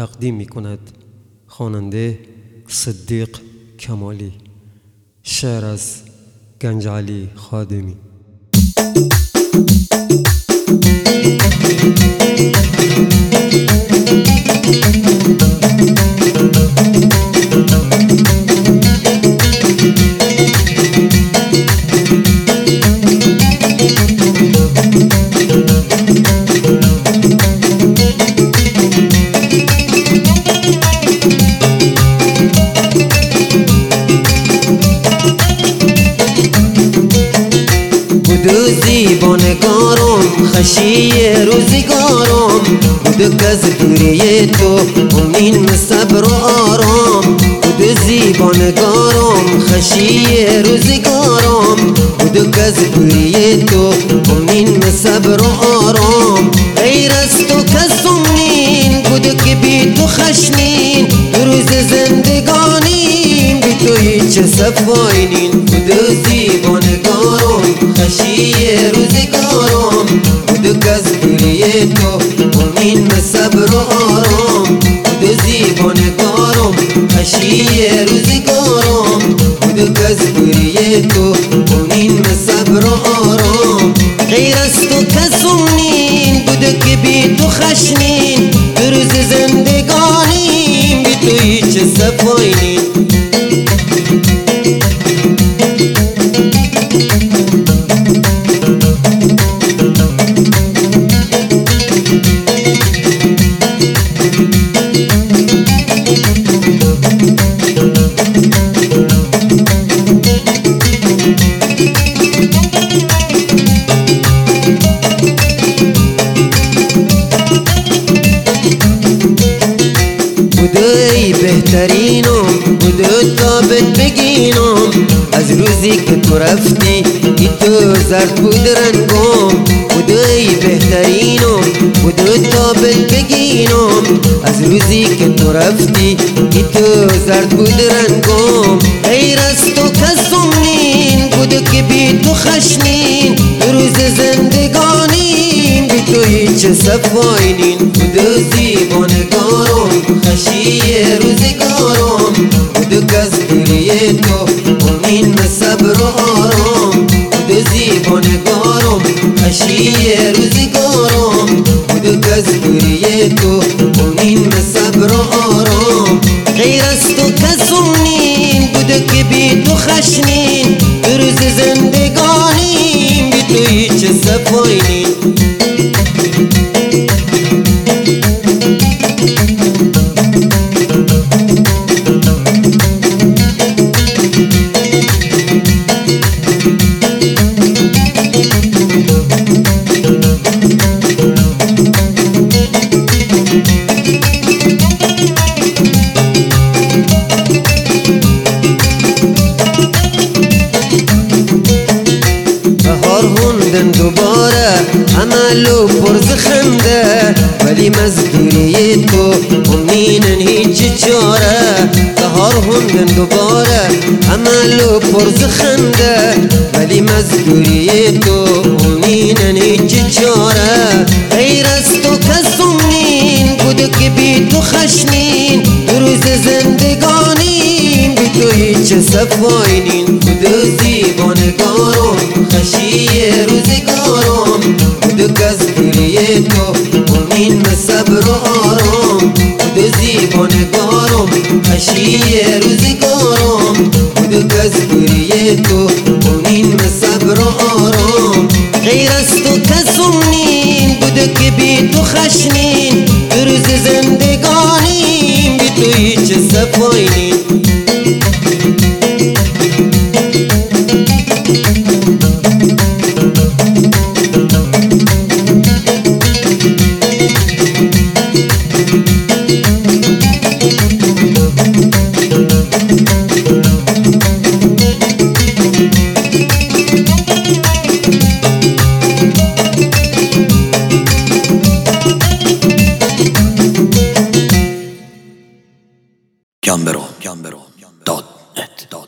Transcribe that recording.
تقدیم می کند خواننده صدیق کمالی. شعر از گنج علی خادمی. زیبانگارم خشی روزگارم بود از دوری تو امین صبر و آرام. بود زیبانگارم خشی روزگارم بود از دوری تو امین صبر و آرام. غیر از تو کسم نین بود که بی تو خشنین روز زندگانیم بی تو هیچ صفای نین. بود زیبانگارم خشی روزگارم بود از دوری تو امین صبر و آرام. بود زیبانگارم خشی روزگارم بود از دوری تو امین صبر و آرام. غیر از تو کسم نین بود که بی تو خشنین روز زندگانیم بی تو هیچ صفای نین. بودی بهترینم بود ثابت بگینم از روزی که تو رفتی ای تو زرد بود رنگم. بودی بهترینم بود ثابت بگینم از روزی که تو رفتی ای تو زرد بود رنگم. غیر از تو کسم نین بود که بی تو خشنین روز زندگانیم بی تو هیچ صفای نین. بود زیبانگارم خشی روزگارم بود از دوری تو امین صبر و آرام. بود زیبانگارم خشی روزگارم بود از دوری تو امین صبر و آرام. غیر از تو کسم نین بود که بی تو خشنین روز زندگانیم بی تو هیچ صفای نین. دوباره عملو پرز خنده ولی مزدوری تو امینن هیچ چاره. بهار هندن دوباره عملو پرز خنده ولی مزدوری تو امینن هیچ چاره. غیر از تو کسم نین بود که بی تو خشنین روز زندگانیم بی تو هیچ صفای نین. بود زیبانگارم خشی روزگارم بود از دوری تو امین صبر و آرام. بود زیبانگارم خشی روزگارم بود از دوری تو امین صبر و آرام. غیر از تو کسم نین بود که بی تو خشنین روز زندگانیم بی تو هیچ صفای نین. Gambero.net